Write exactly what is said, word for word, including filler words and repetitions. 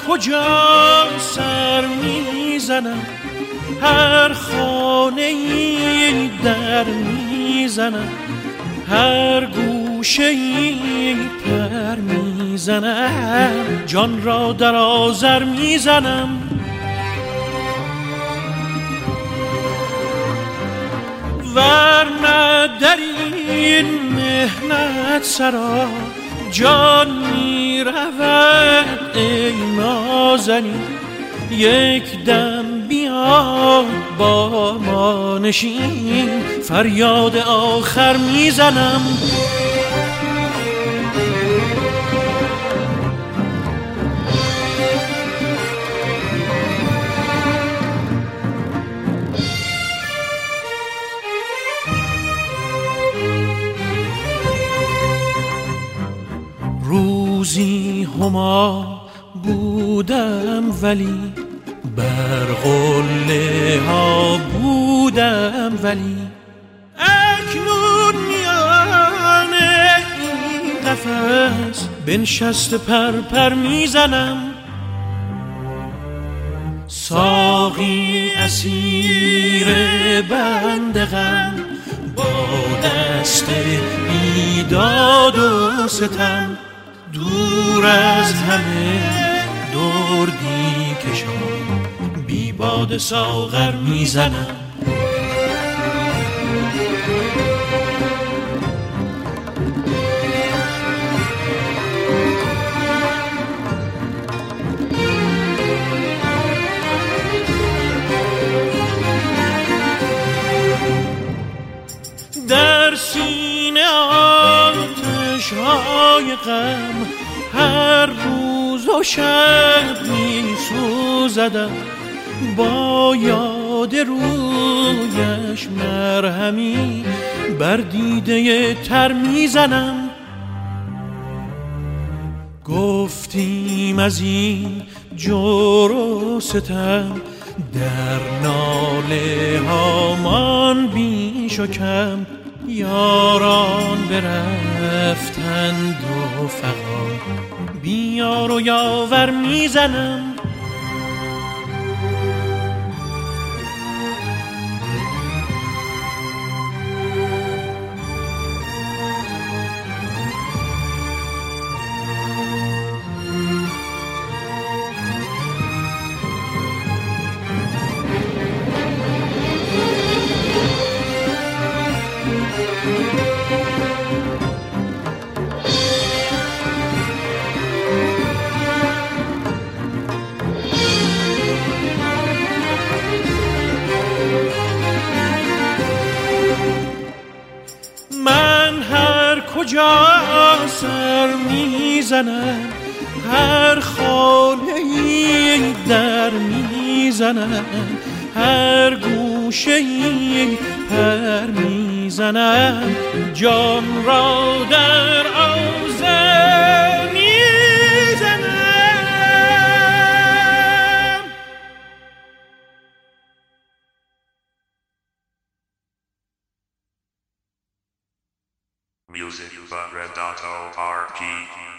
کجا سر میزنم، هر خانه‌ای در میزنم، هر گوشه‌ای پر میزنم، جان را در آذر میزنم. ورنه در این مهنت سرا جان می رود ای نازنین، یک دم بیا با ما نشین، فریاد آخر میزنم. روزی هما بودم ولی بر قله ها بودم ولی، اکنون میان این قفس بنشست پر پر میزنم. ساقی اسیر بنده غم با دست بیداد و ستم، دور از همه دردی کشان بی باد ساغر میزنم. در سینه آتش های غم هر روز و شب می سوزدم، با یاد رویش مرهمی بر دیده تر میزنم. گفتیم از این جور و ستم در ناله هامان بیش و کم، یاران برفتند و فغان بیار و یاور میزنم. کجا سر میزنم، هر خانه‌ای در میزنم، هر گوشه‌ای پر میزنم، جان را در آذر میزنم. Music by Red Dot O R P.